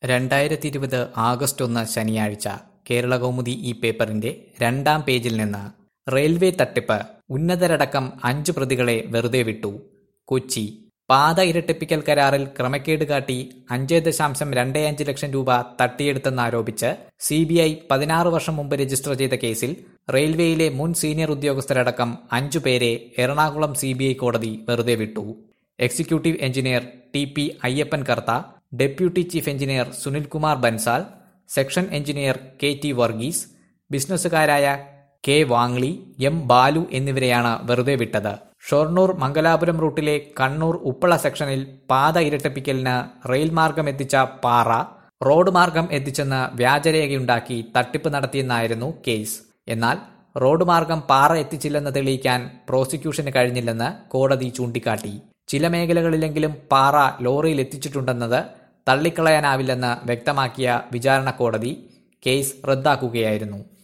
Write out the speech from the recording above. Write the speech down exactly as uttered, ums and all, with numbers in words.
രണ്ടായിരത്തി ഇരുപത് ആഗസ്റ്റ് ഒന്ന് ശനിയാഴ്ച കേരളകൗമുദി ഈ പേപ്പറിന്റെ രണ്ടാം പേജിൽ നിന്ന് റെയിൽവേ തട്ടിപ്പ് ഉന്നതരടക്കം അഞ്ചു പ്രതികളെ വെറുതെ വിട്ടു. കൊച്ചി പാത ഇരട്ടിപ്പിക്കൽ കരാറിൽ ക്രമക്കേട് കാട്ടി അഞ്ച് ദശാംശം രണ്ട് അഞ്ച് ലക്ഷം രൂപ തട്ടിയെടുത്തെന്നാരോപിച്ച് സി ബി ഐ പതിനാറ് വർഷം മുമ്പ് രജിസ്റ്റർ ചെയ്ത കേസിൽ റെയിൽവേയിലെ മുൻ സീനിയർ ഉദ്യോഗസ്ഥരടക്കം അഞ്ചു പേരെ എറണാകുളം സി ബി ഐ കോടതി വെറുതെ വിട്ടു. Executive engineer T P Ayyappan Kartha, deputy chief engineer Sunilkumar Bansal, section engineer K T Varghese, ബിസിനസ്സുകാരായ കെ വാങ്ലി, എം ബാലു എന്നിവരെയാണ് വെറുതെ വിട്ടത്. ഷൊർണൂർ മംഗലാപുരം റൂട്ടിലെ കണ്ണൂർ ഉപ്പള സെക്ഷനിൽ പാത ഇരട്ടിപ്പിക്കലിന് റെയിൽ മാർഗം എത്തിച്ച പാറ റോഡ് മാർഗം എത്തിച്ചെന്ന് വ്യാജരേഖയുണ്ടാക്കി തട്ടിപ്പ് നടത്തിയെന്നായിരുന്നു കേസ്. എന്നാൽ റോഡ് മാർഗം പാറ എത്തിച്ചില്ലെന്ന് തെളിയിക്കാൻ പ്രോസിക്യൂഷന് കഴിഞ്ഞില്ലെന്ന് കോടതി ചൂണ്ടിക്കാട്ടി. ചില മേഖലകളിലെങ്കിലും പാറ ലോറിയിൽ എത്തിച്ചിട്ടുണ്ടെന്നത് തള്ളിക്കളയാനാവില്ലെന്ന് വ്യക്തമാക്കിയ വിചാരണ കോടതി കേസ് റദ്ദാക്കുകയായിരുന്നു.